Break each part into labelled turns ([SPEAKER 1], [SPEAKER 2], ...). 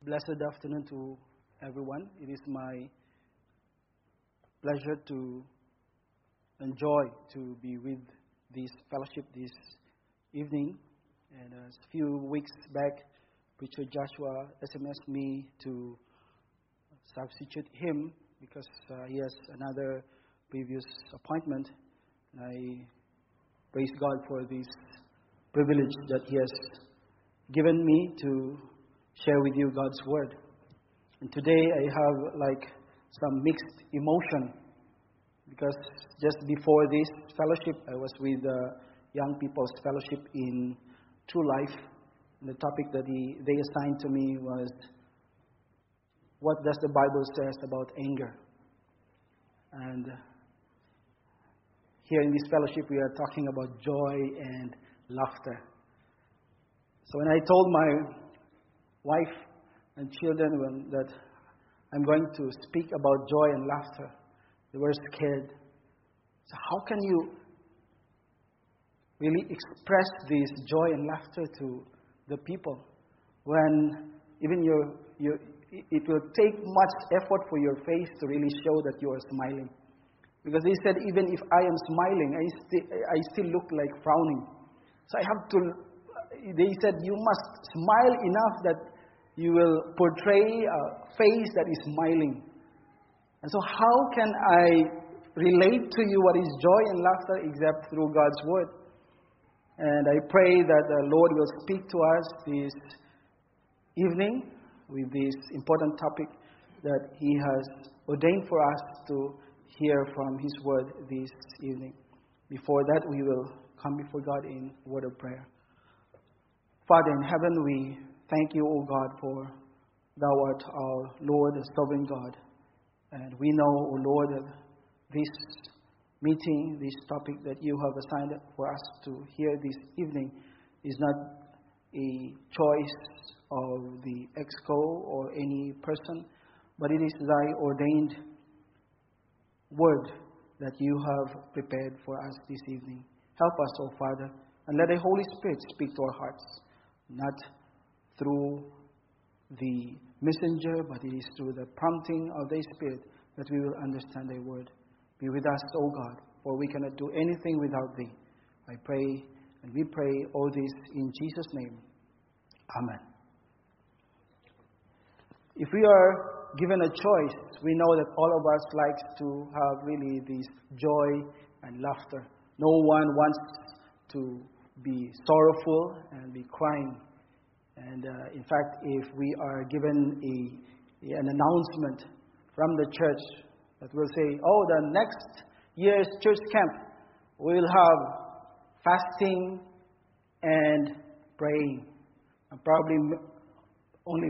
[SPEAKER 1] Blessed afternoon to everyone. It is my pleasure to enjoy to be with this fellowship this evening. And a few weeks back, Preacher Joshua SMS'd me to substitute him because he has another previous appointment. And I praise God for this privilege that he has given me to share with you God's Word. And today I have some mixed emotion because just before this fellowship I was with the Young People's Fellowship in True Life. And the topic that they assigned to me was, what does the Bible says about anger? And here in this fellowship we are talking about joy and laughter. So when I told my wife and children that I'm going to speak about joy and laughter, they were scared. So how can you really express this joy and laughter to the people when even it will take much effort for your face to really show that you are smiling? Because they said even if I am smiling, I still look like frowning. So they said you must smile enough that you will portray a face that is smiling. And so how can I relate to you what is joy and laughter except through God's Word? And I pray that the Lord will speak to us this evening with this important topic that He has ordained for us to hear from His Word this evening. Before that, we will come before God in word of prayer. Father in heaven, we thank you, O God, for Thou art our Lord, the sovereign God. And we know, O Lord, that this meeting, this topic that you have assigned for us to hear this evening is not a choice of the EXCO or any person, but it is Thy ordained word that you have prepared for us this evening. Help us, O Father, and let the Holy Spirit speak to our hearts, not through the messenger, but it is through the prompting of the Spirit that we will understand Thy word. Be with us, O God, for we cannot do anything without Thee. I pray, and we pray all this in Jesus' name. Amen. If we are given a choice, we know that all of us likes to have really this joy and laughter. No one wants to be sorrowful and be crying. And in fact, if we are given an announcement from the church that will say, oh, the next year's church camp will have fasting and praying. And probably only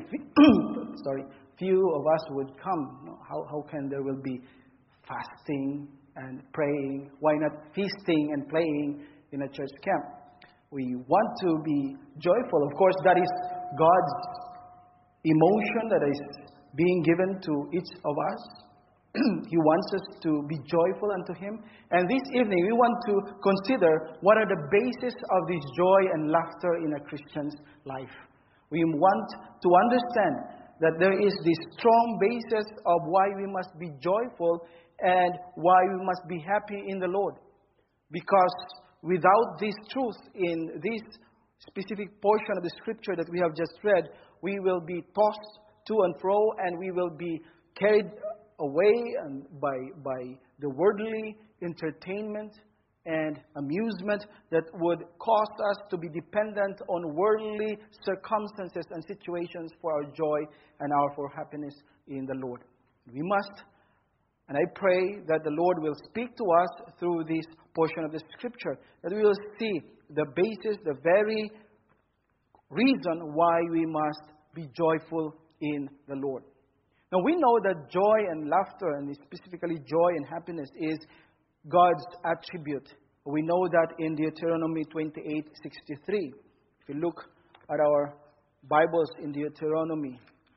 [SPEAKER 1] few of us would come. How can there will be fasting and praying? Why not feasting and playing in a church camp? We want to be joyful. Of course, that is God's emotion that is being given to each of us. He wants us to be joyful unto Him. And this evening, we want to consider what are the bases of this joy and laughter in a Christian's life. We want to understand that there is this strong basis of why we must be joyful and why we must be happy in the Lord. Because without this truth in this specific portion of the Scripture that we have just read, we will be tossed to and fro, and we will be carried away by the worldly entertainment and amusement that would cause us to be dependent on worldly circumstances and situations for our joy and for happiness in the Lord. We must, and I pray that the Lord will speak to us through this portion of the Scripture, that we will see the basis, the very reason why we must be joyful in the Lord. Now we know that joy and laughter, and specifically joy and happiness, is God's attribute. We know that in Deuteronomy 28:63. If you look at our Bibles in Deuteronomy,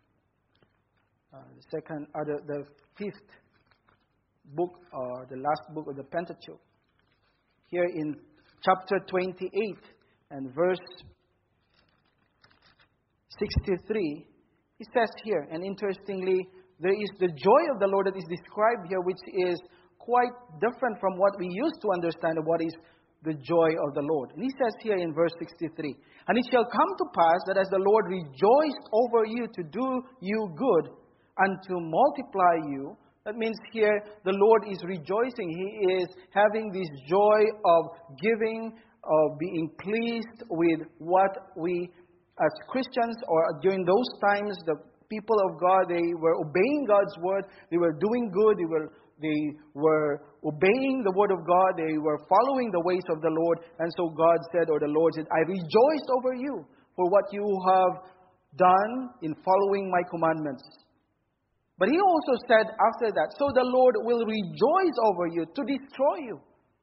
[SPEAKER 1] the fifth book, or the last book of the Pentateuch, here in chapter 28 and verse 63, He says here, and interestingly, there is the joy of the Lord that is described here, which is quite different from what we used to understand of what is the joy of the Lord. And he says here in verse 63, "And it shall come to pass that as the Lord rejoiced over you to do you good and to multiply you," that means here the Lord is rejoicing. He is having this joy of giving, of being pleased with what we as Christians, or during those times, the people of God, they were obeying God's word. They were doing good. They were obeying the word of God. They were following the ways of the Lord. And so God said, or the Lord said, "I rejoiced over you for what you have done in following my commandments." But he also said after that, "So the Lord will rejoice over you to destroy you."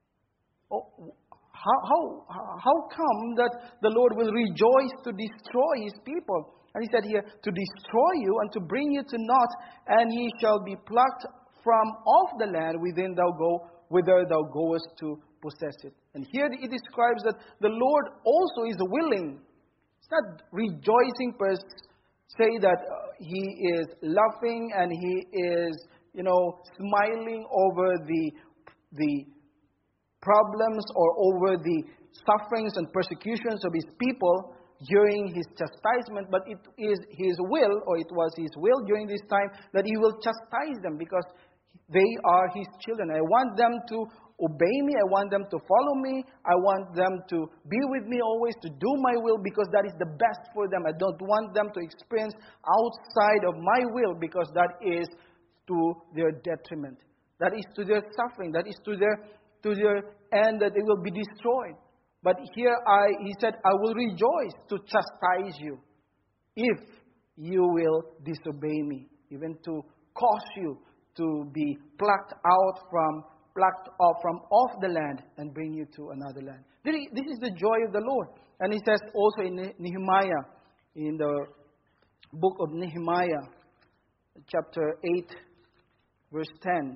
[SPEAKER 1] How come that the Lord will rejoice to destroy His people? And He said here, "To destroy you and to bring you to naught, and ye shall be plucked from off the land whither thou goest to possess it." And here it describes that the Lord also is willing. It's not rejoicing per se that He is laughing and He is, smiling over the problems or over the sufferings and persecutions of His people during His chastisement, but it is His will, or it was His will during this time, that He will chastise them because they are His children. I want them to obey me. I want them to follow me. I want them to be with me always, to do my will, because that is the best for them. I don't want them to experience outside of my will, because that is to their detriment. That is to their suffering. That is to their end, that they will be destroyed. But here He said, "I will rejoice to chastise you if you will disobey me," even to cause you to be plucked off from off the land and bring you to another land. This is the joy of the Lord. And He says also in Nehemiah, in the book of Nehemiah, chapter 8, verse 10.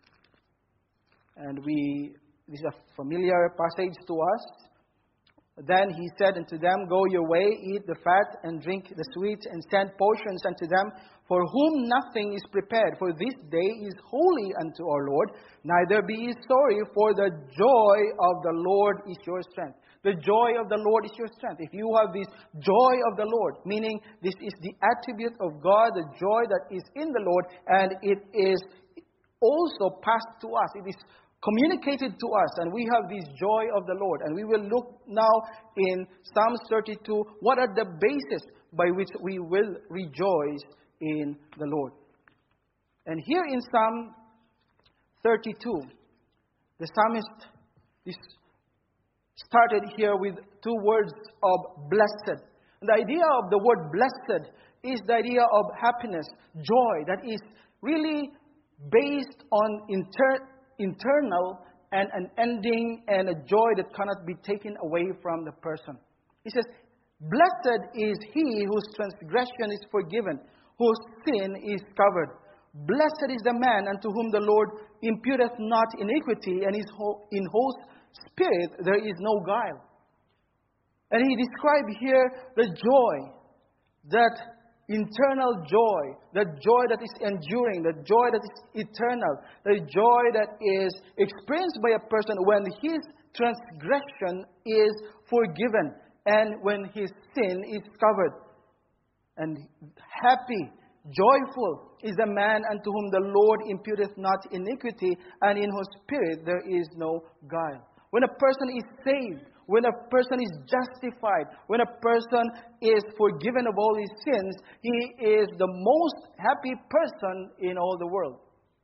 [SPEAKER 1] And this is a familiar passage to us. "Then he said unto them, Go your way, eat the fat, and drink the sweet, and send portions unto them, for whom nothing is prepared. For this day is holy unto our Lord. Neither be ye sorry, for the joy of the Lord is your strength." The joy of the Lord is your strength. If you have this joy of the Lord, meaning this is the attribute of God, the joy that is in the Lord, and it is also passed to us. It is communicated to us, and we have this joy of the Lord. And we will look now in Psalm 32, what are the bases by which we will rejoice in the Lord. And here in Psalm 32, the psalmist started here with two words of blessed. And the idea of the word blessed is the idea of happiness, joy, that is really based on internal and an ending and a joy that cannot be taken away from the person. He says, "Blessed is he whose transgression is forgiven, whose sin is covered. Blessed is the man unto whom the Lord imputeth not iniquity, and in whose spirit there is no guile." And he described here the joy, that internal joy, the joy that is enduring, the joy that is eternal, the joy that is experienced by a person when his transgression is forgiven and when his sin is covered. And happy, joyful is the man unto whom the Lord imputeth not iniquity, and in whose spirit there is no guile. When a person is saved, when a person is justified, when a person is forgiven of all his sins, he is the most happy person in all the world.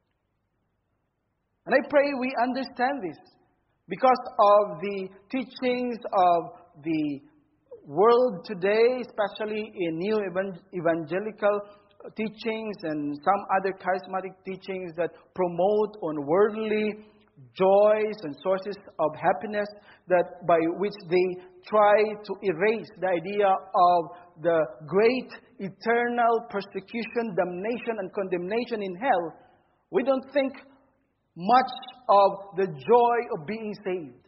[SPEAKER 1] And I pray we understand this because of the teachings of the world today, especially in new evangelical teachings and some other charismatic teachings that promote unworldly joys and sources of happiness, that by which they try to erase the idea of the great eternal persecution, damnation, and condemnation in hell. We don't think much of the joy of being saved,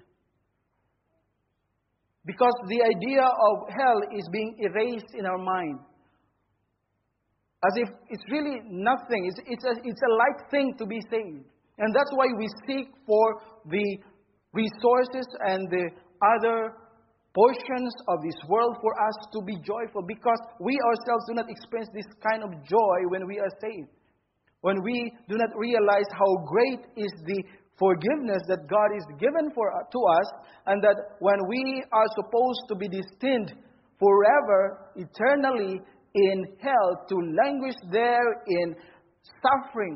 [SPEAKER 1] because the idea of hell is being erased in our mind. as if it's really nothing. It's a light thing to be saved. And that's why we seek for the resources and the other portions of this world for us to be joyful, because we ourselves do not experience this kind of joy when we are saved. When we do not realize how great is the forgiveness that God is given to us, and that when we are supposed to be destined forever, eternally in hell, to languish there in suffering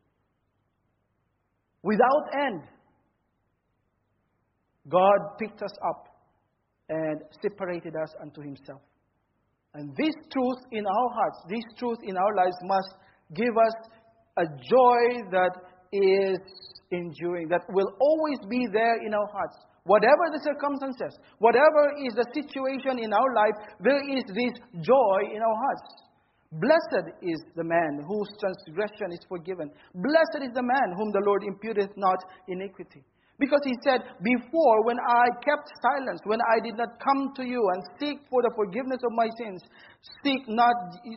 [SPEAKER 1] without end, God picked us up and separated us unto Himself. And this truth in our hearts, this truth in our lives must give us a joy that is enduring, that will always be there in our hearts. Whatever the circumstances, whatever is the situation in our life, there is this joy in our hearts. Blessed is the man whose transgression is forgiven. Blessed is the man whom the Lord imputeth not iniquity. Because He said, before, when I kept silence, when I did not come to you and seek for the forgiveness of my sins, seek not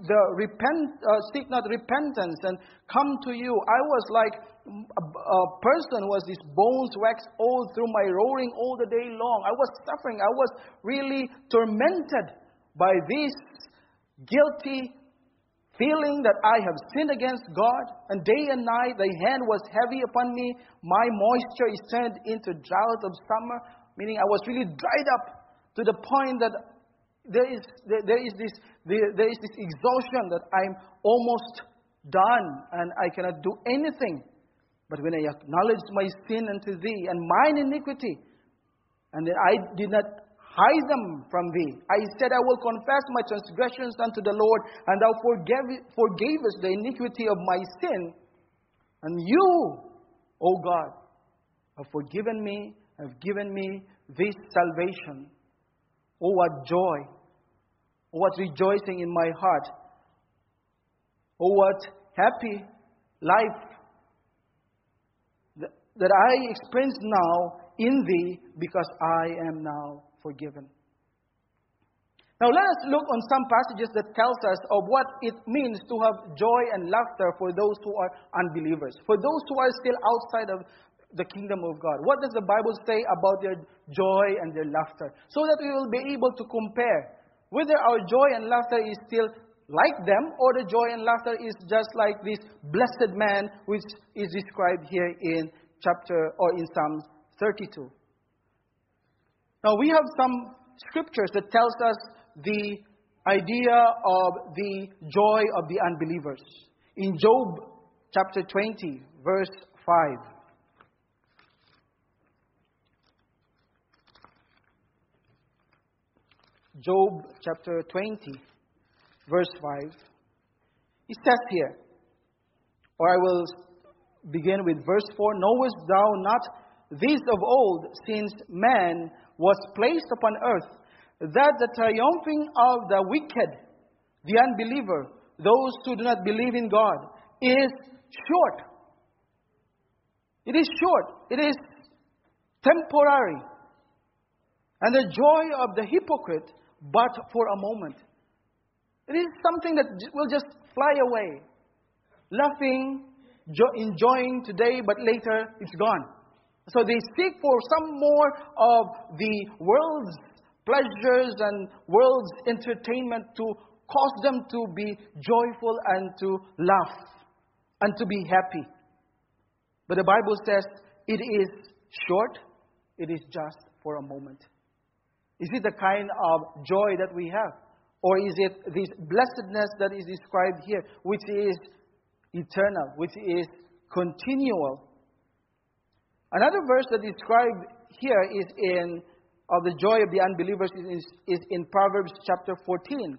[SPEAKER 1] repentance and come to you, I was like a person who was this bones waxed old through my roaring all the day long. I was suffering. I was really tormented by this guilty feeling that I have sinned against God, and day and night the hand was heavy upon me. My moisture is turned into drought of summer, meaning I was really dried up to the point that there is this exhaustion that I'm almost done and I cannot do anything. But when I acknowledged my sin unto Thee and mine iniquity, and then I did not hide them from Thee, I said, I will confess my transgressions unto the Lord, and Thou forgavest the iniquity of my sin. And You, O God, have forgiven me, have given me this salvation. Oh, what joy! Oh, what rejoicing in my heart! Oh, what happy life that I experience now in Thee, because I am now forgiven. Now let us look on some passages that tells us of what it means to have joy and laughter for those who are unbelievers, for those who are still outside of the kingdom of God. What does the Bible say about their joy and their laughter? So that we will be able to compare whether our joy and laughter is still like them, or the joy and laughter is just like this blessed man which is described here in Psalm 32. Now we have some scriptures that tells us the idea of the joy of the unbelievers. In Job chapter 20, verse 5. Job chapter 20, verse 5. It says here, or I will begin with verse 4, knowest thou not this of old, since man was placed upon earth, that the triumphing of the wicked, the unbeliever, those who do not believe in God, is short. It is short. It is temporary. And the joy of the hypocrite, but for a moment. It is something that will just fly away. Laughing, enjoying today, but later it's gone. So they seek for some more of the world's pleasures and world's entertainment to cause them to be joyful and to laugh and to be happy. But the Bible says it is short, it is just for a moment. Is it the kind of joy that we have? Or is it this blessedness that is described here, which is eternal, which is continual? Another verse that is described here is of the joy of the unbelievers is in Proverbs chapter 14.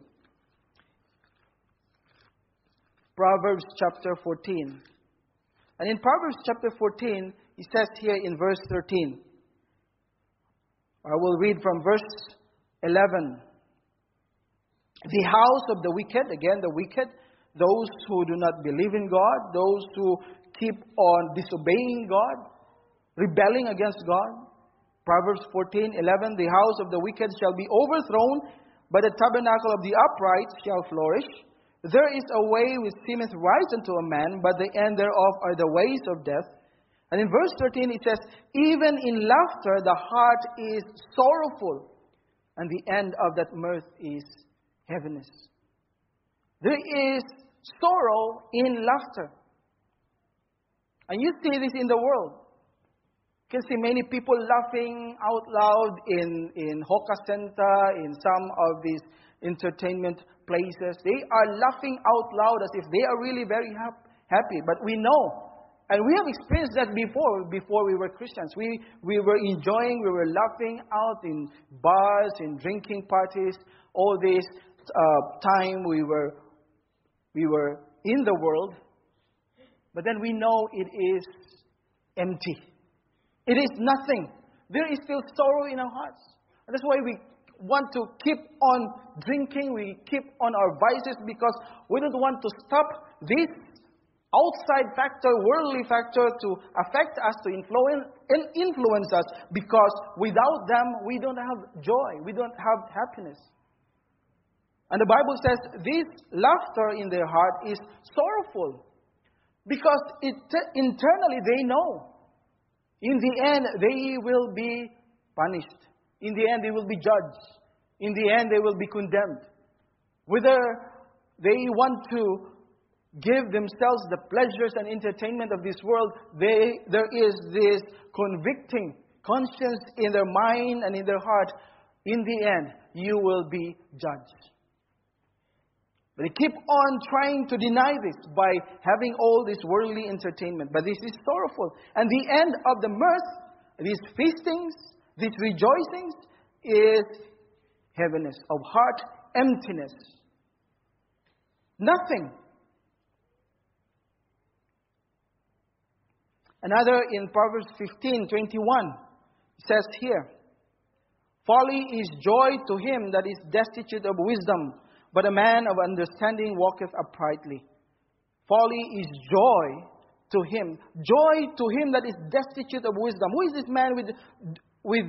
[SPEAKER 1] Proverbs chapter 14. And in Proverbs chapter 14, it says here in verse 13. I will read from verse 11. The house of the wicked, again the wicked, those who do not believe in God, those who keep on disobeying God, rebelling against God. Proverbs 14:11, the house of the wicked shall be overthrown, but the tabernacle of the upright shall flourish. There is a way which seemeth right unto a man, but the end thereof are the ways of death. And in verse 13 it says, even in laughter the heart is sorrowful, and the end of that mirth is heaviness. There is sorrow in laughter. And you see this in the world. You can see many people laughing out loud in Hoka Center, in some of these entertainment places. They are laughing out loud as if they are really very happy. But we know, and we have experienced that before we were Christians. We were enjoying, we were laughing out in bars, in drinking parties. All this time we were in the world. But then we know it is empty. It is nothing. There is still sorrow in our hearts. And that's why we want to keep on drinking. We keep on our vices because we don't want to stop this outside factor, worldly factor to affect us, to influence us. Because without them, we don't have joy. We don't have happiness. And the Bible says this laughter in their heart is sorrowful. Because internally they know. In the end, they will be punished. In the end, they will be judged. In the end, they will be condemned. Whether they want to give themselves the pleasures and entertainment of this world, there is this convicting conscience in their mind and in their heart. In the end, you will be judged. But they keep on trying to deny this by having all this worldly entertainment. But this is sorrowful. And the end of the mirth, these feastings, these rejoicings, is heaviness of heart, emptiness. Nothing. Another in Proverbs 15:21 says here, folly is joy to him that is destitute of wisdom, but a man of understanding walketh uprightly. Folly is joy to him. Joy to him that is destitute of wisdom. Who is this man which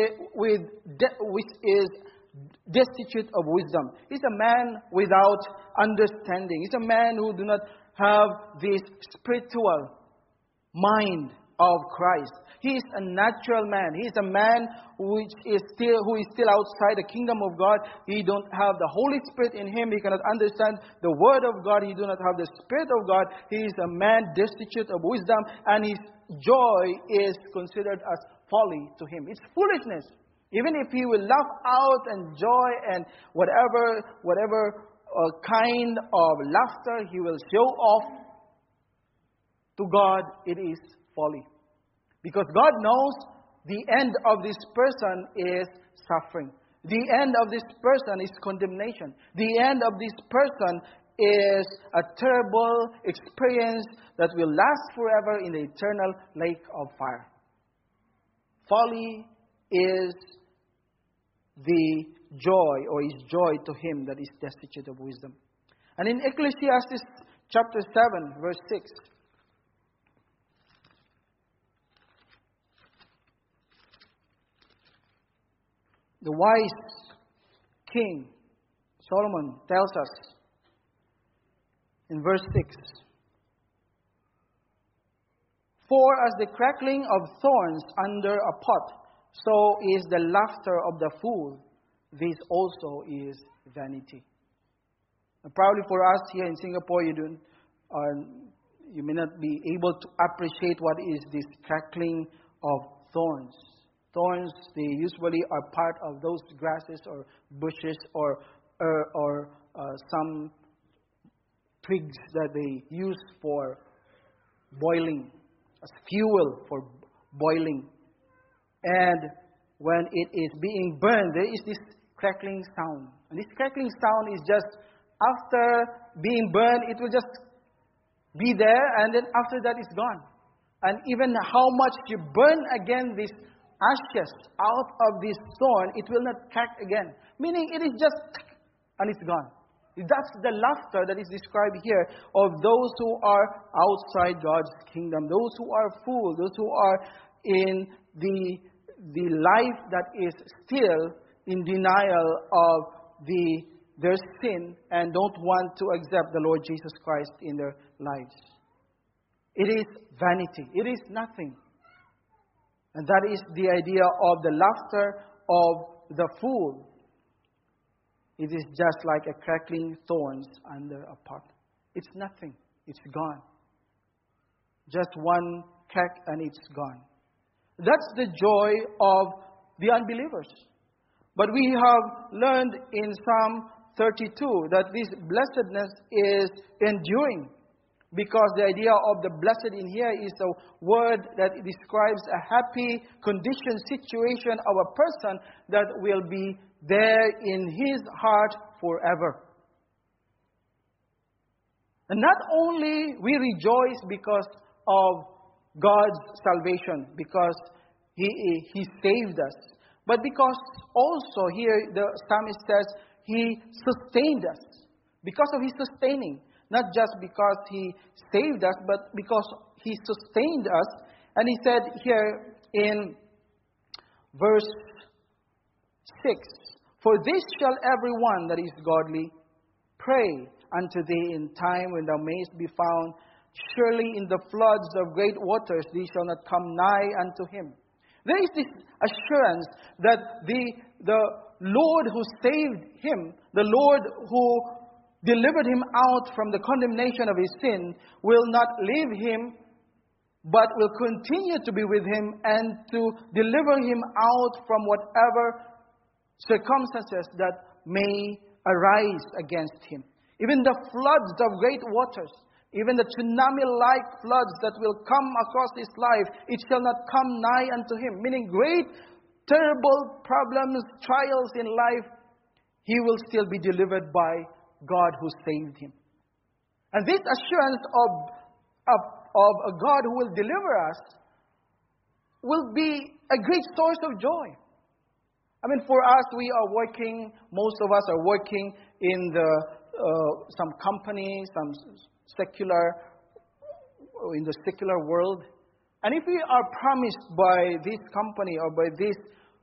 [SPEAKER 1] is destitute of wisdom? He's a man without understanding. He's a man who do not have this spiritual mind of Christ. He is a natural man. He is a man who is still outside the kingdom of God. He don't have the Holy Spirit in him. He cannot understand the Word of God. He do not have the Spirit of God. He is a man destitute of wisdom, and his joy is considered as folly to him. It's foolishness. Even if he will laugh out and joy and whatever kind of laughter he will show off, to God it is folly. Because God knows the end of this person is suffering. The end of this person is condemnation. The end of this person is a terrible experience that will last forever in the eternal lake of fire. Folly is the joy, or is joy to him that is destitute of wisdom. And in Ecclesiastes chapter 7, verse 6, the wise king Solomon tells us in verse 6, for as the crackling of thorns under a pot, so is the laughter of the fool. This also is vanity. And probably for us here in Singapore, you may not be able to appreciate what is this crackling of thorns. Thorns, they usually are part of those grasses or bushes or some twigs that they use for boiling, as fuel for boiling. And when it is being burned, there is this crackling sound. And this crackling sound is just after being burned, it will just be there, and then after that it's gone. And even how much you burn again this ashes out of this thorn, it will not crack again. Meaning it is just, and it's gone. That's the laughter that is described here of those who are outside God's kingdom. Those who are fools, those who are in the life that is still in denial of the their sin and don't want to accept the Lord Jesus Christ in their lives. It is vanity. It is nothing. And that is the idea of the laughter of the fool. It is just like a crackling thorns under a pot. It's nothing. It's gone. Just one crack and it's gone. That's the joy of the unbelievers. But we have learned in Psalm 32 that this blessedness is enduring. Because the idea of the blessed in here is a word that describes a happy condition, situation of a person that will be there in his heart forever. And not only we rejoice because of God's salvation, because He saved us, but because also here the psalmist says He sustained us. Because of His sustaining. Not just because He saved us, but because He sustained us. And He said here in verse 6, "For this shall everyone that is godly pray unto Thee in time when Thou mayest be found. Surely in the floods of great waters Thee shall not come nigh unto him." There is this assurance that the Lord who saved him, the Lord who delivered him out from the condemnation of his sin, will not leave him, but will continue to be with him and to deliver him out from whatever circumstances that may arise against him. Even the floods of great waters, even the tsunami-like floods that will come across his life, it shall not come nigh unto him. Meaning great, terrible problems, trials in life, he will still be delivered by God who saved him. And this assurance of a God who will deliver us will be a great source of joy. I mean, for us, we are working, most of us are working in some company, in the secular world. And if we are promised by this company or by this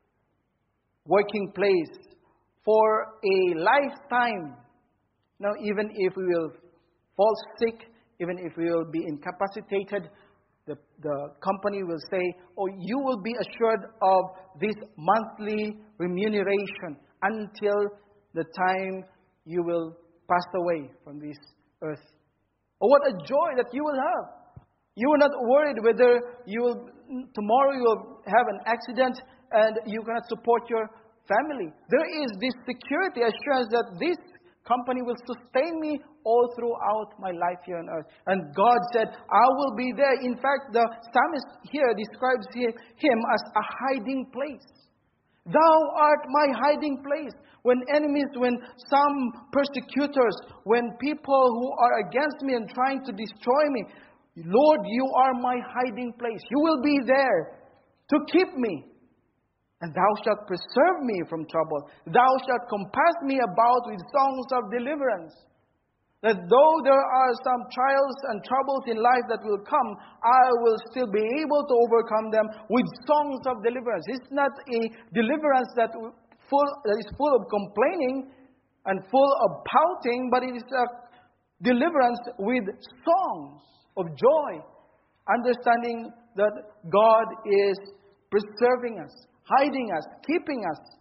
[SPEAKER 1] working place for a lifetime, now even if we will fall sick, even if we will be incapacitated, the company will say, "Oh, you will be assured of this monthly remuneration until the time you will pass away from this earth." Oh, what a joy that you will have. You are not worried whether tomorrow you will have an accident and you cannot support your family. There is this security, assurance that this company will sustain me all throughout my life here on earth. And God said, "I will be there." In fact, the psalmist here describes him as a hiding place. "Thou art my hiding place." When enemies, when some persecutors, when people who are against me and trying to destroy me, "Lord, you are my hiding place. You will be there to keep me. And Thou shalt preserve me from trouble. Thou shalt compass me about with songs of deliverance." That though there are some trials and troubles in life that will come, I will still be able to overcome them with songs of deliverance. It's not a deliverance that is full of complaining and full of pouting, but it is a deliverance with songs of joy, understanding that God is preserving us, hiding us, keeping us.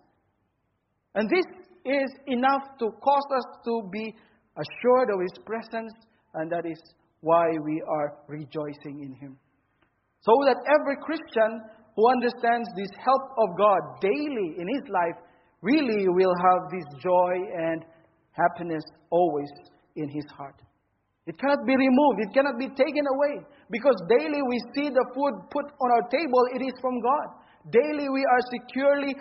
[SPEAKER 1] And this is enough to cause us to be assured of His presence, and that is why we are rejoicing in Him. So that every Christian who understands this help of God daily in his life really will have this joy and happiness always in his heart. It cannot be removed. It cannot be taken away. Because daily we see the food put on our table, it is from God. Daily we are securely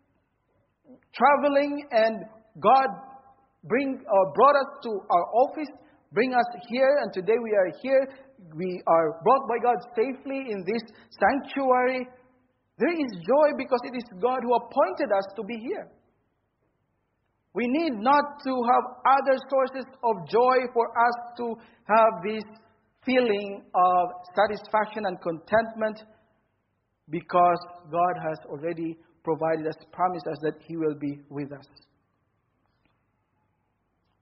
[SPEAKER 1] traveling, and God brought us to our office, bring us here, and today we are here. We are brought by God safely in this sanctuary. There is joy because it is God who appointed us to be here. We need not to have other sources of joy for us to have this feeling of satisfaction and contentment, because God has already provided us, promised us that He will be with us.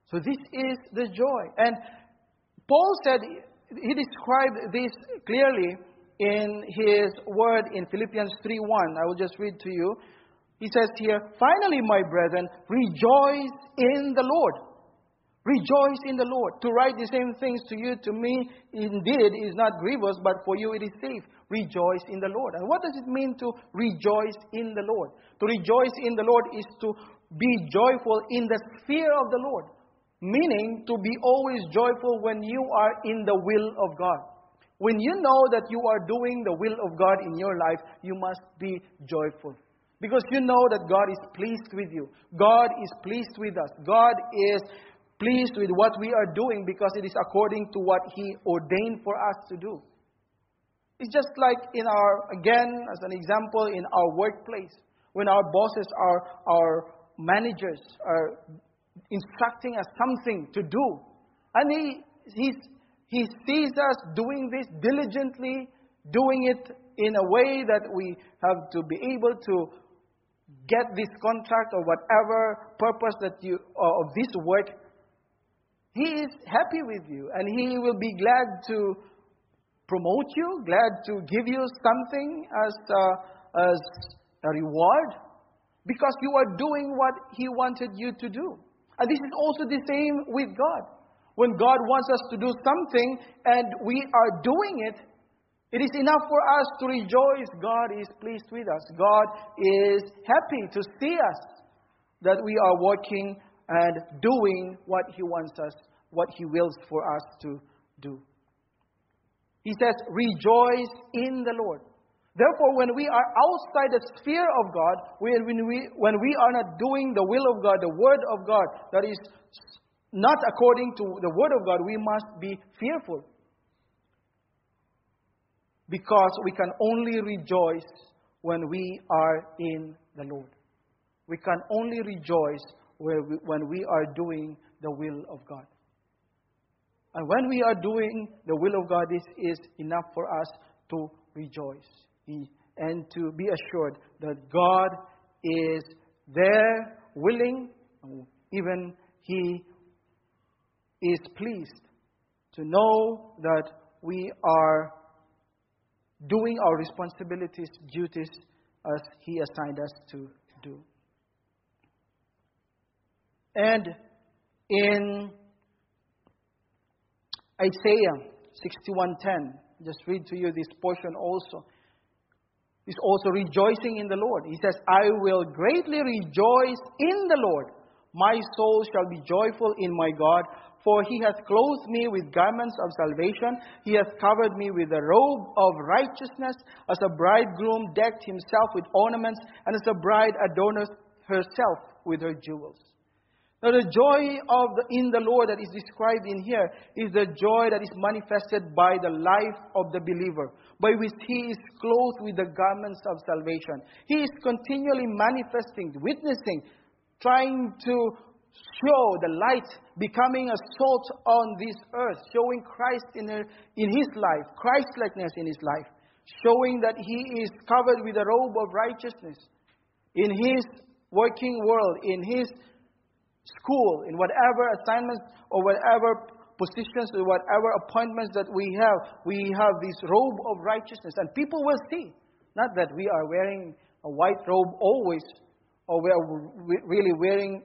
[SPEAKER 1] So this is the joy. And Paul said, he described this clearly in his word in Philippians 3:1. I will just read to you. He says here, "Finally, my brethren, rejoice in the Lord." Rejoice in the Lord. To write the same things to you, to me, indeed, is not grievous, but for you it is safe. Rejoice in the Lord. And what does it mean to rejoice in the Lord? To rejoice in the Lord is to be joyful in the sphere of the Lord. Meaning, to be always joyful when you are in the will of God. When you know that you are doing the will of God in your life, you must be joyful. Because you know that God is pleased with you. God is pleased with us. God is pleased with what we are doing because it is according to what He ordained for us to do. It's just like in again, as an example, in our workplace. When our bosses, our managers are instructing us something to do. And He sees us doing this diligently, doing it in a way that we have to be able to get this contract or whatever purpose that of this work. He is happy with you, and He will be glad to promote you, glad to give you something as a reward, because you are doing what He wanted you to do. And this is also the same with God. When God wants us to do something and we are doing it, it is enough for us to rejoice. God is pleased with us. God is happy to see us, that we are working and doing what He wants us, what He wills for us to do. He says, rejoice in the Lord. Therefore, when we are outside the sphere of God, when we are not doing the will of God, the word of God, that is not according to the word of God, we must be fearful. Because we can only rejoice when we are in the Lord. We can only rejoice when we are doing the will of God. And when we are doing the will of God, this is enough for us to rejoice. And to be assured that God is there, willing, even He is pleased to know that we are doing our responsibilities, duties, as He assigned us to do. And in Isaiah 61:10, just read to you this portion also. It's also rejoicing in the Lord. He says, I will greatly rejoice in the Lord. My soul shall be joyful in my God, for He hath clothed me with garments of salvation. He hath covered me with a robe of righteousness, as a bridegroom decked himself with ornaments, and as a bride adorneth herself with her jewels. Now the joy in the Lord that is described in here is the joy that is manifested by the life of the believer, by which he is clothed with the garments of salvation. He is continually manifesting, witnessing, trying to show the light, becoming a salt on this earth, showing Christ in His life, Christ-likeness in His life, showing that He is covered with a robe of righteousness in His working world, in His school, in whatever assignments or whatever positions or whatever appointments that we have this robe of righteousness. And people will see, not that we are wearing a white robe always, or we are really wearing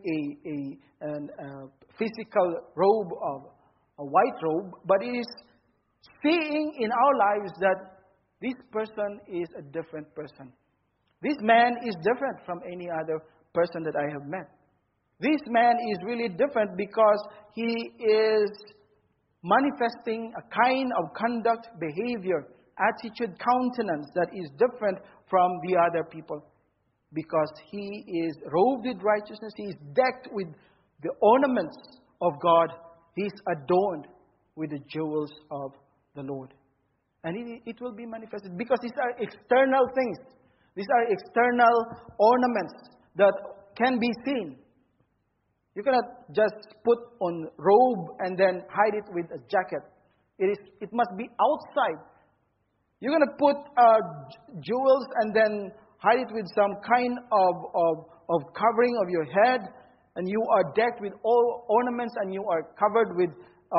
[SPEAKER 1] a physical robe of a white robe, but it is seeing in our lives that this person is a different person. This man is different from any other person that I have met. This man is really different because he is manifesting a kind of conduct, behavior, attitude, countenance that is different from the other people. Because he is robed with righteousness, he is decked with the ornaments of God, he is adorned with the jewels of the Lord. And it will be manifested because these are external things. These are external ornaments that can be seen. You cannot just put on robe and then hide it with a jacket. It must be outside. You're going to put jewels and then hide it with some kind of covering of your head. and you are decked with all ornaments, and you are covered with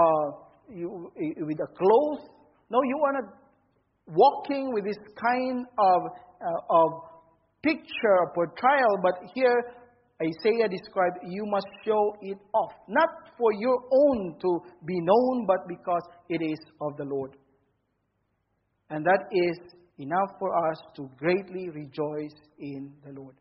[SPEAKER 1] a cloth. No, you are not walking with this kind of picture or portrayal, but here Isaiah described, you must show it off. Not for your own to be known, but because it is of the Lord. And that is enough for us to greatly rejoice in the Lord.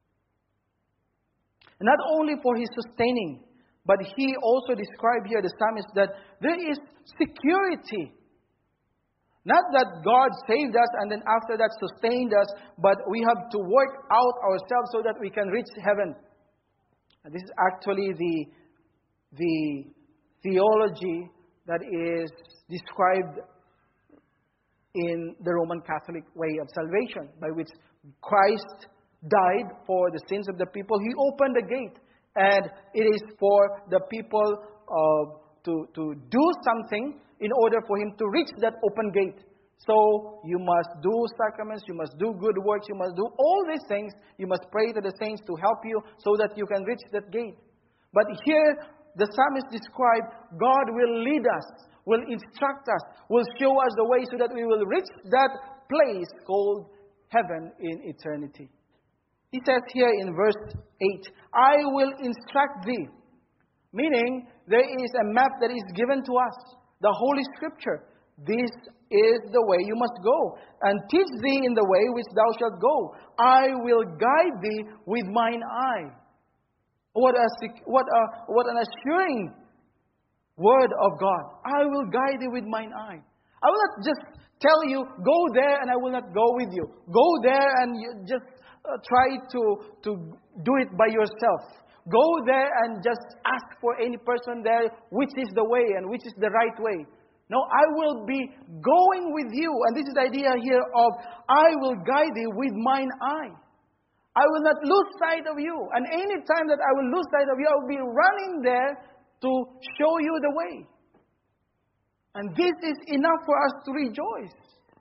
[SPEAKER 1] And not only for His sustaining, but he also described here, the psalmist, that there is security. Not that God saved us and then after that sustained us, but we have to work out ourselves so that we can reach heaven. And this is actually the theology that is described in the Roman Catholic way of salvation, by which Christ died for the sins of the people. He opened the gate, and it is for the people to do something in order for him to reach that open gate. So you must do sacraments, you must do good works, you must do all these things. You must pray to the saints to help you so that you can reach that gate. But here the psalmist described, God will lead us, will instruct us, will show us the way so that we will reach that place called heaven in eternity. He says here in verse 8, I will instruct thee. Meaning, there is a map that is given to us. The Holy Scripture. This is the way you must go. And teach thee in the way which thou shalt go. I will guide thee with mine eye. What an assuring word of God. I will guide thee with mine eye. I will not just tell you, go there and I will not go with you. Go there and you just try to do it by yourself. Go there and just ask for any person there which is the way and which is the right way. No, I will be going with you. And this is the idea here of, I will guide thee with mine eye. I will not lose sight of you. And any time that I will lose sight of you, I will be running there to show you the way. And this is enough for us to rejoice.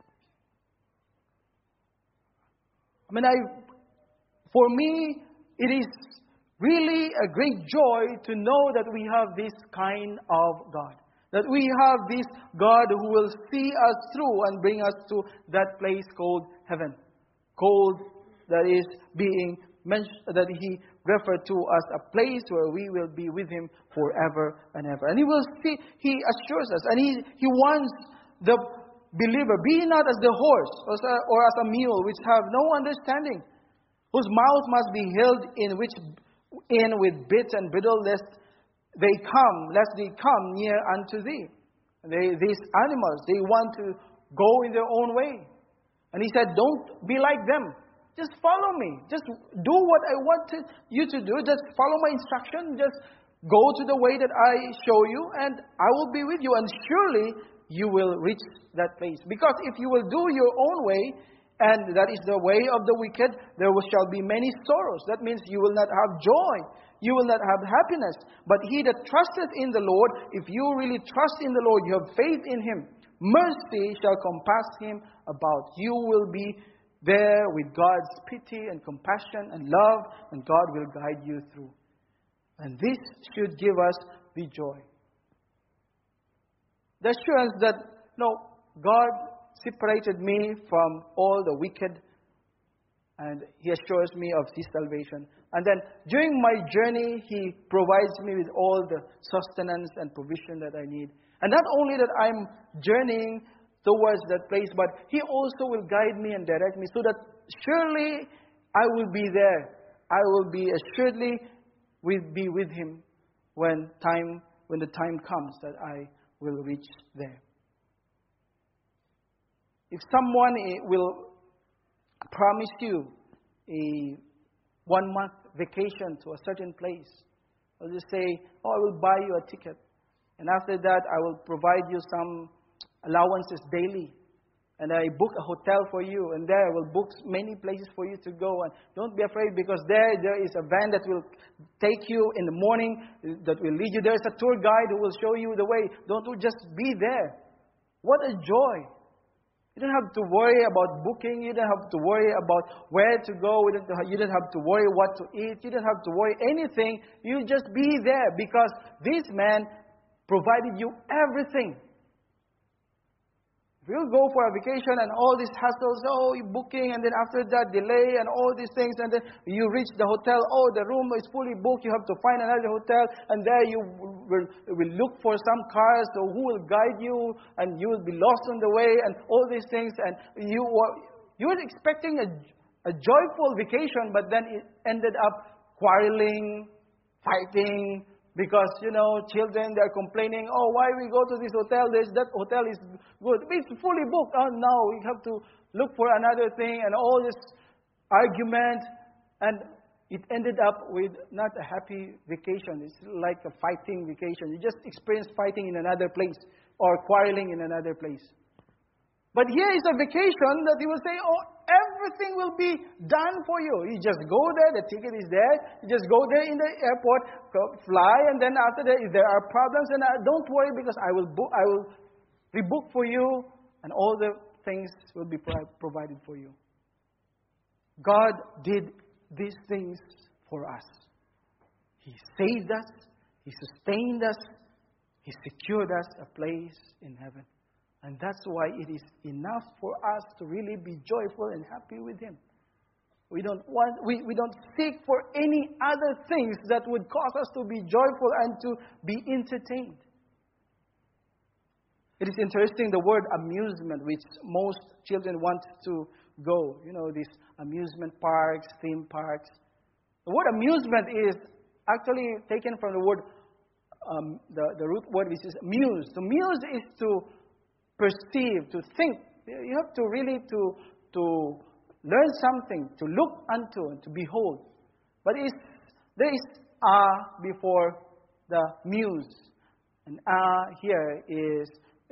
[SPEAKER 1] For me, it is really a great joy to know that we have this kind of God. That we have this God who will see us through and bring us to that place called heaven. Called, that is being mentioned, that He referred to as a place where we will be with Him forever and ever. And He will see, He assures us, and He wants the believer, be not as the horse or as a mule which have no understanding, whose mouth must be held in with bits and bridle, lest they come near unto thee. These animals, they want to go in their own way. And He said, don't be like them. Just follow me. Just do what I want you to do. Just follow my instruction. Just go to the way that I show you, and I will be with you. And surely you will reach that place. Because if you will do your own way, and that is the way of the wicked, there shall be many sorrows. That means you will not have joy. You will not have happiness. But he that trusteth in the Lord, if you really trust in the Lord, you have faith in Him, mercy shall compass him about. You will be there with God's pity and compassion and love, and God will guide you through. And this should give us the joy. The assurance that, God separated me from all the wicked, and He assures me of His salvation. And then during my journey, He provides me with all the sustenance and provision that I need. And not only that I'm journeying towards that place, but He also will guide me and direct me, so that surely I will be there. I will be assuredly be with Him when the time comes that I will reach there. If someone will promise you a 1-month vacation to a certain place, I'll just say, I will buy you a ticket. And after that, I will provide you some allowances daily. And I book a hotel for you. And there I will book many places for you to go. And don't be afraid, because there is a van that will take you in the morning, that will lead you. There is a tour guide who will show you the way. Don't just be there. What a joy You don't have to worry about booking. You don't have to worry about where to go. You don't have to worry what to eat. You don't have to worry anything. You just be there because this man provided you everything. If you go for a vacation and all these hassles, you're booking, and then after that delay and all these things, and then you reach the hotel, the room is fully booked, you have to find another hotel, and there you will look for some cars, so who will guide you, and you will be lost on the way, and all these things, and you were expecting a joyful vacation, but then it ended up quarreling, fighting, because, children, they're complaining, why we go to this hotel? That hotel is good. It's fully booked. Now we have to look for another thing, and all this argument. And it ended up with not a happy vacation. It's like a fighting vacation. You just experience fighting in another place or quarreling in another place. But here is a vacation that he will say, everything will be done for you. You just go there, the ticket is there. You just go there in the airport, fly, and then after that, if there are problems, then don't worry because I will rebook for you, and all the things will be provided for you. God did these things for us. He saved us. He sustained us. He secured us a place in heaven. And that's why it is enough for us to really be joyful and happy with Him. We don't seek for any other things that would cause us to be joyful and to be entertained. It is interesting, the word amusement, which most children want to go. These amusement parks, theme parks. The word amusement is actually taken from the word, the root word, which is muse. To muse is to perceive, to think. You have to really to learn something, to look unto, and to behold. But there is before the muse. And here is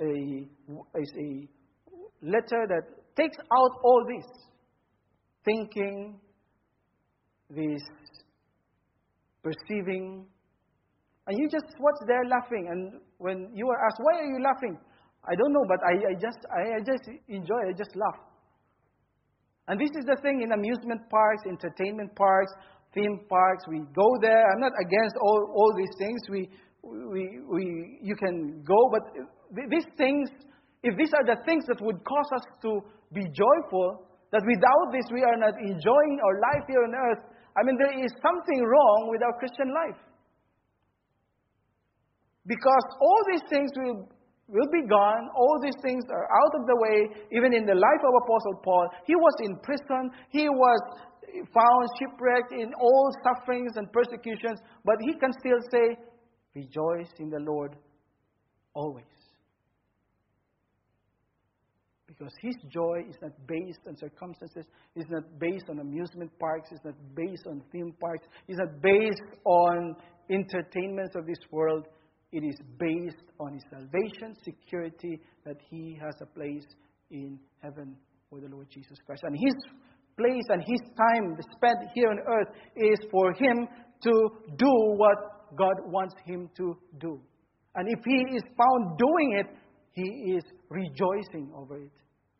[SPEAKER 1] a letter that takes out all this. Thinking, this perceiving. And you just watch there laughing. And when you are asked, why are you laughing? I don't know, but I just enjoy, I just laugh. And this is the thing in amusement parks, entertainment parks, theme parks. We go there. I'm not against all these things. You can go, but these things, if these are the things that would cause us to be joyful, that without this we are not enjoying our life here on earth, there is something wrong with our Christian life. Because all these things will be gone. All these things are out of the way. Even in the life of Apostle Paul, he was in prison. He was found shipwrecked in all sufferings and persecutions. But he can still say, rejoice in the Lord always. Because his joy is not based on circumstances. It's not based on amusement parks. It's not based on theme parks. It's not based on entertainments of this world. It is based on his salvation, security, that he has a place in heaven with the Lord Jesus Christ. And his place and his time spent here on earth is for him to do what God wants him to do. And if he is found doing it, he is rejoicing over it.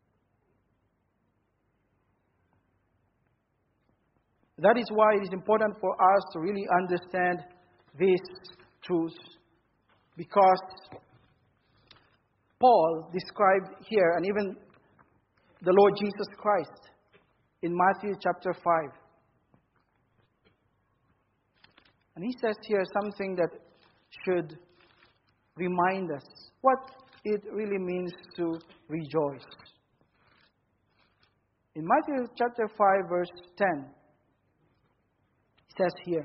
[SPEAKER 1] That is why it is important for us to really understand these truths. Because Paul described here, and even the Lord Jesus Christ, in Matthew chapter 5. And he says here something that should remind us what it really means to rejoice. In Matthew chapter 5, verse 10, it says here,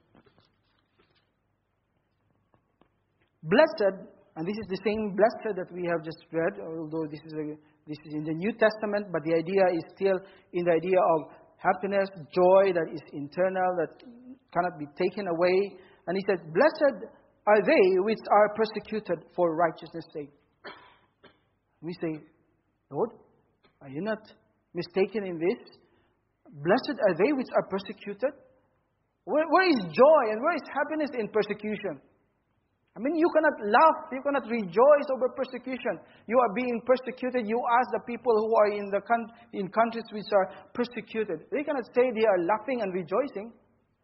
[SPEAKER 1] blessed, and this is the same blessed that we have just read, although this is in the New Testament, but the idea is still in the idea of happiness, joy that is internal, that cannot be taken away. And he said, blessed are they which are persecuted for righteousness' sake. We say, Lord, are you not mistaken in this? Blessed are they which are persecuted? Where is joy and where is happiness in persecution? I mean, you cannot laugh, you cannot rejoice over persecution. You are being persecuted. You ask the people who are in countries which are persecuted. They cannot say they are laughing and rejoicing.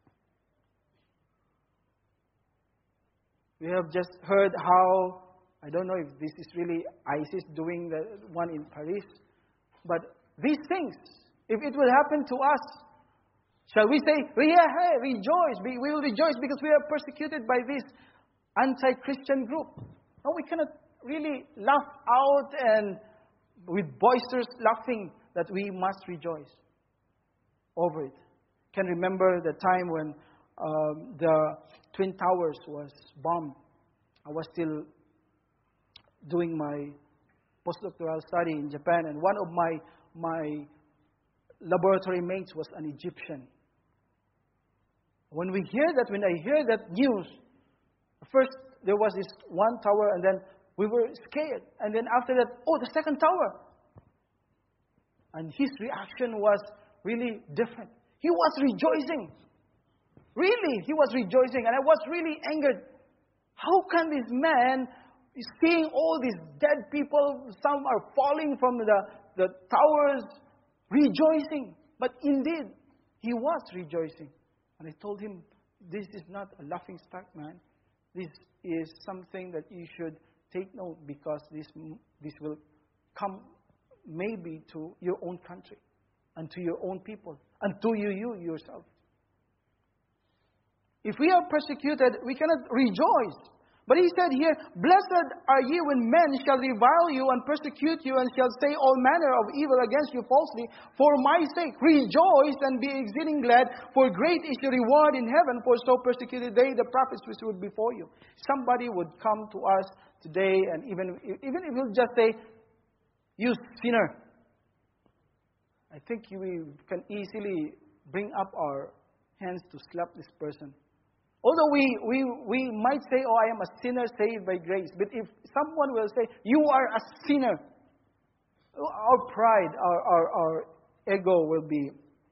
[SPEAKER 1] We have just heard how, I don't know if this is really ISIS doing the one in Paris, but these things, if it will happen to us, shall we say, yeah, hey, rejoice. We will rejoice because we are persecuted by this anti-Christian group. No, we cannot really laugh out and with boisterous laughing that we must rejoice over it. Can remember the time when the Twin Towers was bombed. I was still doing my postdoctoral study in Japan, and one of my laboratory mates was an Egyptian. When I hear that news, first there was this one tower, and then we were scared. And then after that, the second tower. And his reaction was really different. He was rejoicing. Really, he was rejoicing. And I was really angered. How can this man, seeing all these dead people, some are falling from the towers, rejoicing? But indeed, he was rejoicing. And I told him, this is not a laughing stock, man. This is something that you should take note, because this will come maybe to your own country and to your own people and to you yourself. If we are persecuted, we cannot rejoice. But he said here, blessed are ye when men shall revile you and persecute you and shall say all manner of evil against you falsely for my sake. Rejoice and be exceeding glad, for great is your reward in heaven, for so persecuted they the prophets which were before you. Somebody would come to us today, and even if he'll just say, you sinner, I think we can easily bring up our hands to slap this person. Although we might say, I am a sinner saved by grace. But if someone will say, you are a sinner, our pride, our ego will be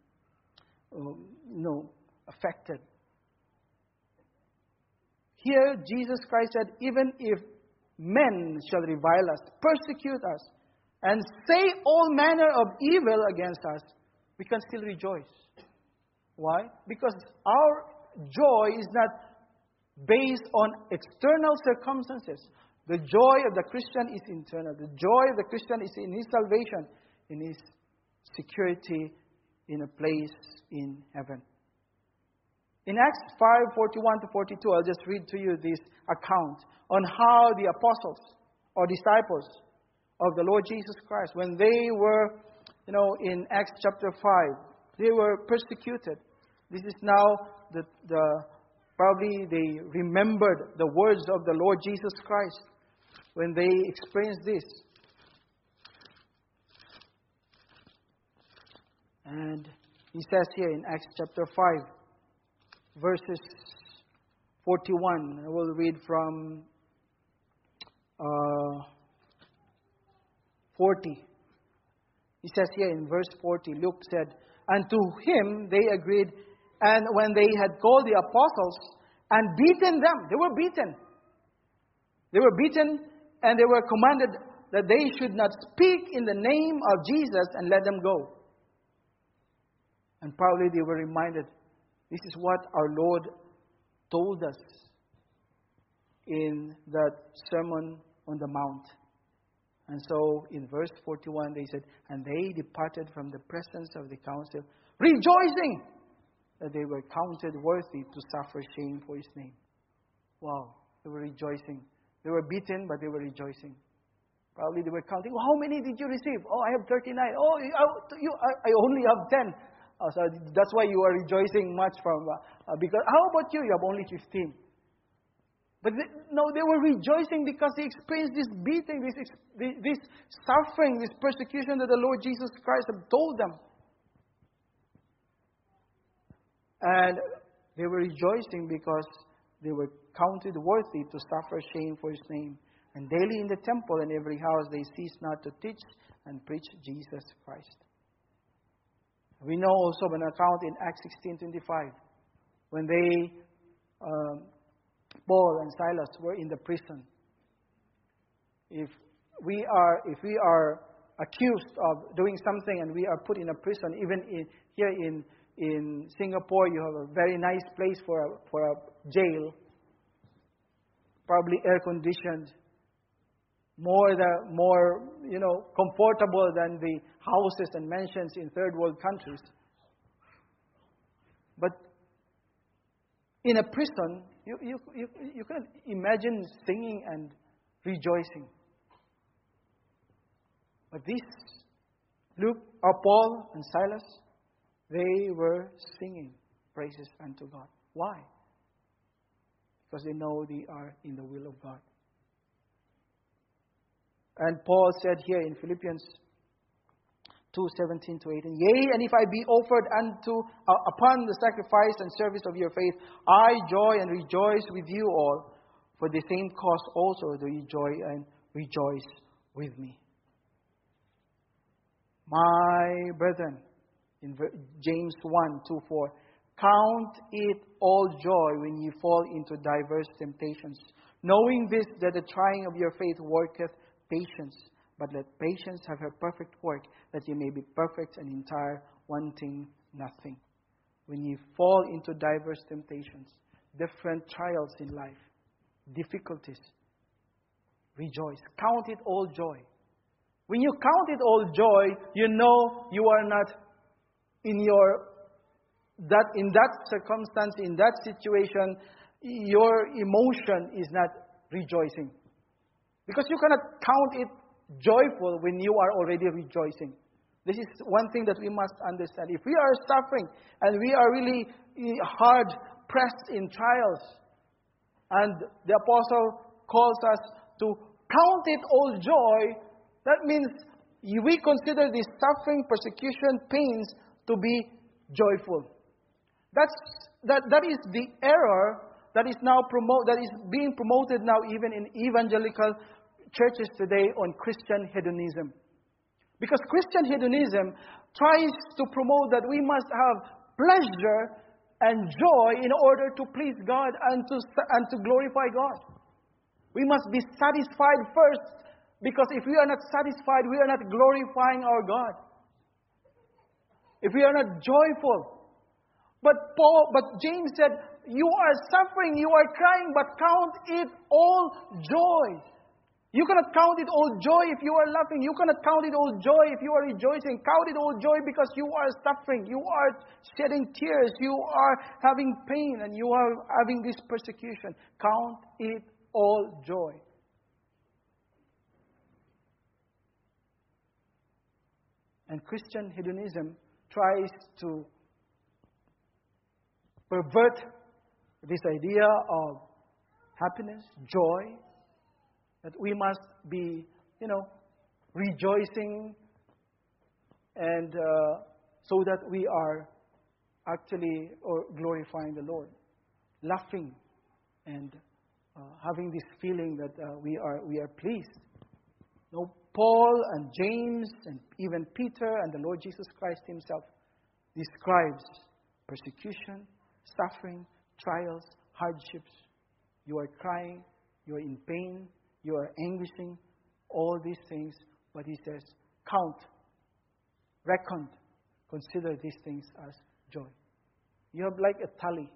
[SPEAKER 1] affected. Here, Jesus Christ said, even if men shall revile us, persecute us, and say all manner of evil against us, we can still rejoice. Why? Because our joy is not based on external circumstances. The joy of the Christian is internal. The joy of the Christian is in his salvation, in his security, in a place in heaven. In Acts 5:41-42, I'll just read to you this account on how the apostles or disciples of the Lord Jesus Christ, when they were, in Acts chapter 5, they were persecuted. This is now probably they remembered the words of the Lord Jesus Christ when they experienced this. And he says here in Acts chapter 5, verses 41. I will read from 40. He says here in verse 40, Luke said, and to him they agreed. And when they had called the apostles and beaten them, they were beaten. They were beaten, and they were commanded that they should not speak in the name of Jesus, and let them go. And probably they were reminded, this is what our Lord told us in that Sermon on the Mount. And so in verse 41 they said, and they departed from the presence of the council, rejoicing that they were counted worthy to suffer shame for his name. Wow, they were rejoicing. They were beaten, but they were rejoicing. Probably they were counting, how many did you receive? I have 39. I only have 10. So that's why you are rejoicing much from, because how about you? You have only 15. But they were rejoicing because they experienced this beating, this suffering, this persecution that the Lord Jesus Christ had told them. And they were rejoicing because they were counted worthy to suffer shame for his name. And daily in the temple and every house they ceased not to teach and preach Jesus Christ. We know also an account in Acts 16:25, when they Paul and Silas were in the prison. If we are accused of doing something and we are put in a prison, even here in Singapore, you have a very nice place for a jail, probably air conditioned, more comfortable than the houses and mansions in third world countries. But in a prison, you can imagine singing and rejoicing. But Paul and Silas, they were singing praises unto God. Why? Because they know they are in the will of God. And Paul said here in Philippians 2:17-18, Yea, and if I be offered upon the sacrifice and service of your faith, I joy and rejoice with you all. For the same cause also do ye joy and rejoice with me. My brethren, in James 1:2-4, count it all joy when ye fall into diverse temptations, knowing this, that the trying of your faith worketh patience. But let patience have her perfect work, that ye may be perfect and entire, wanting nothing. When ye fall into diverse temptations, different trials in life, difficulties, rejoice. Count it all joy. When you count it all joy, you know you are not in that circumstance, in that situation, your emotion is not rejoicing. Because you cannot count it joyful when you are already rejoicing. This is one thing that we must understand. If we are suffering and we are really hard pressed in trials, and the apostle calls us to count it all joy, that means we consider this suffering, persecution, pains to be joyful. That is the error that is being promoted now even in evangelical churches today on Christian hedonism. Because Christian hedonism tries to promote that we must have pleasure and joy in order to please God and to glorify God. We must be satisfied first, because if we are not satisfied, we are not glorifying our God. If we are not joyful. But James said, you are suffering, you are crying, but count it all joy. You cannot count it all joy if you are laughing. You cannot count it all joy if you are rejoicing. Count it all joy because you are suffering. You are shedding tears. You are having pain and you are having this persecution. Count it all joy. And Christian hedonism tries to pervert this idea of happiness, joy, that we must be, rejoicing, and so that we are actually glorifying the Lord, laughing, and having this feeling that we are pleased. No, Paul and James and even Peter and the Lord Jesus Christ Himself describes persecution, suffering, trials, hardships. You are crying, you are in pain, you are anguishing, all these things. But He says, count, reckon, consider these things as joy. You have like a tally,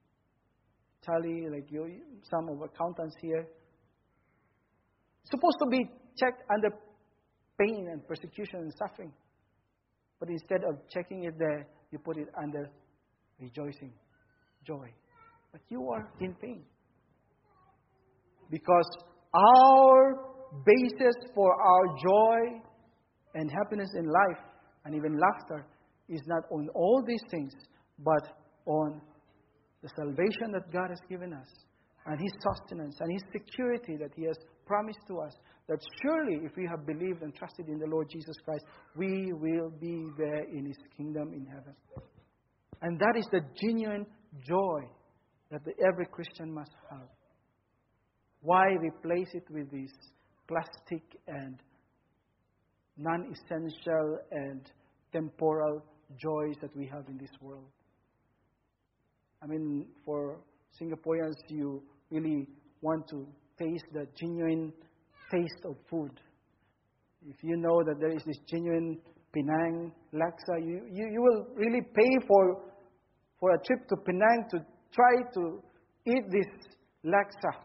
[SPEAKER 1] like some of accountants here. Supposed to be checked under pain and persecution and suffering. But instead of checking it there, you put it under rejoicing, joy. But you are in pain. Because our basis for our joy and happiness in life and even laughter is not on all these things, but on the salvation that God has given us and His sustenance and His security that He has promised to us, that surely if we have believed and trusted in the Lord Jesus Christ, we will be there in His kingdom in heaven. And that is the genuine joy that every Christian must have. Why replace it with these plastic and non-essential and temporal joys that we have in this world? I mean, for Singaporeans, you really want to taste the genuine taste of food, if you know that there is this genuine Penang laksa, you will really pay for a trip to Penang to try to eat this laksa.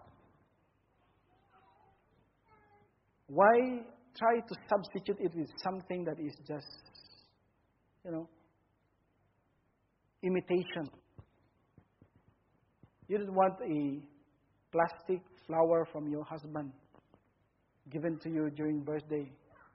[SPEAKER 1] Why try to substitute it with something that is just, imitation? You don't want a plastic flower from your husband given to you during birthday.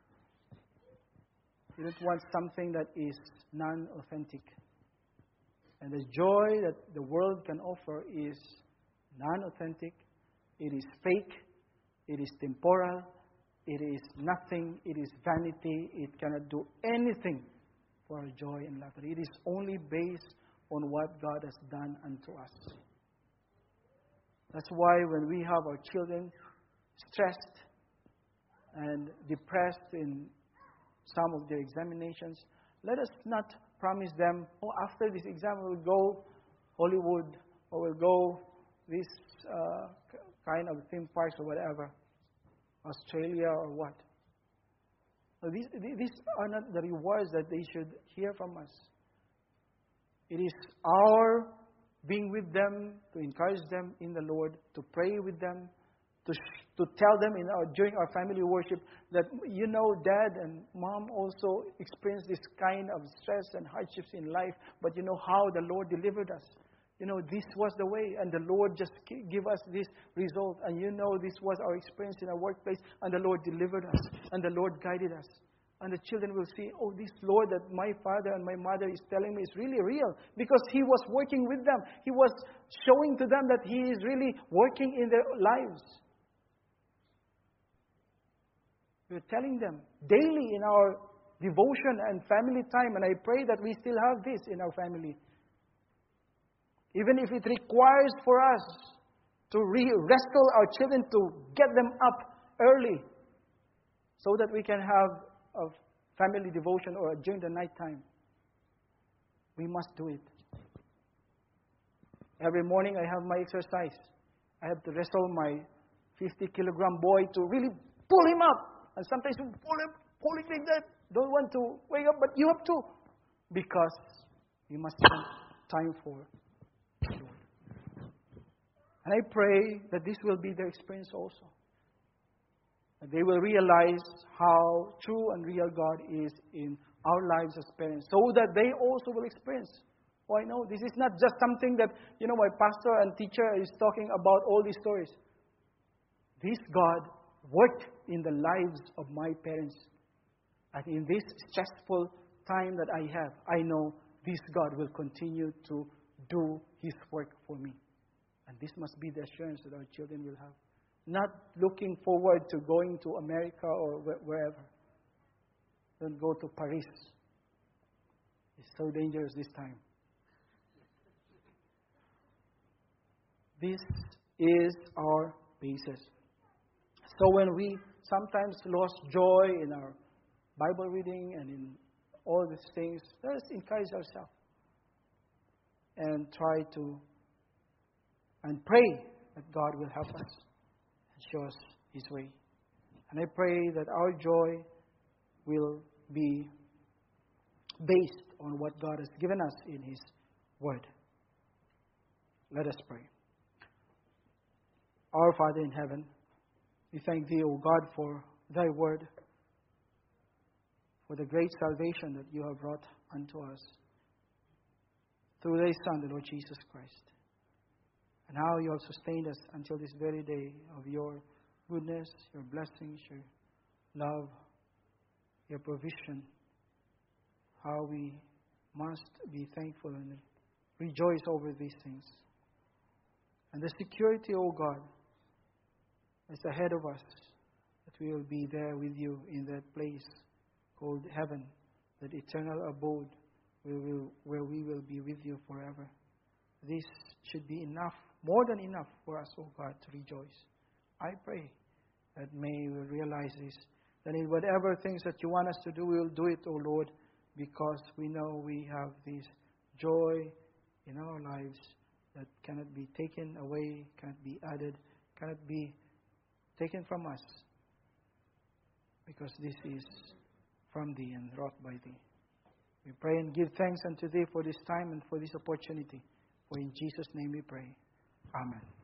[SPEAKER 1] You don't want something that is non-authentic. And the joy that the world can offer is non-authentic. It is fake. It is temporal. It is nothing. It is vanity. It cannot do anything for our joy and laughter. It is only based on what God has done unto us. That's why when we have our children stressed and depressed in some of their examinations, let us not promise them, after this exam we'll go Hollywood or we'll go this kind of theme parks or whatever, Australia or what. These are not the rewards that they should hear from us. It is our being with them, to encourage them in the Lord, to pray with them, to tell them during our family worship that, Dad and Mom also experienced this kind of stress and hardships in life, but how the Lord delivered us. This was the way, and the Lord just give us this result. And this was our experience in our workplace, and the Lord delivered us, and the Lord guided us. And the children will see, this Lord that my father and my mother is telling me is really real, because He was working with them. He was showing to them that He is really working in their lives. We're telling them daily in our devotion and family time, and I pray that we still have this in our family. Even if it requires for us to wrestle our children to get them up early so that we can have a family devotion or during the night time. We must do it. Every morning I have my exercise. I have to wrestle my 50-kilogram boy to really pull him up. And sometimes you pull him like that. Don't want to wake up, but you have to. Because you must spend time for the Lord. And I pray that this will be their experience also. That they will realize how true and real God is in our lives as parents, so that they also will experience. Oh, I know this is not just something that, my pastor and teacher is talking about all these stories. This God worked in the lives of my parents. And in this stressful time that I have, I know this God will continue to do His work for me. And this must be the assurance that our children will have. Not looking forward to going to America or wherever. Don't go to Paris. It's so dangerous this time. This is our basis. So when we sometimes lost joy in our Bible reading and in all these things, let us encourage ourselves and try to and pray that God will help us and show us His way. And I pray that our joy will be based on what God has given us in His Word. Let us pray. Our Father in heaven, we thank Thee, O God, for Thy Word, for the great salvation that You have brought unto us through Thy Son, the Lord Jesus Christ. And how You have sustained us until this very day of Your goodness, Your blessings, Your love, Your provision. How we must be thankful and rejoice over these things. And the security, O God, is ahead of us, that we will be there with You in that place called heaven, that eternal abode where we will be with You forever. This should be enough, more than enough for us, O God, to rejoice. I pray that may we realize this, that in whatever things that You want us to do, we will do it, O Lord, because we know we have this joy in our lives that cannot be taken away, cannot be added, cannot be taken from us, because this is from Thee and wrought by Thee. We pray and give thanks unto Thee for this time and for this opportunity. For in Jesus' name we pray. Amen.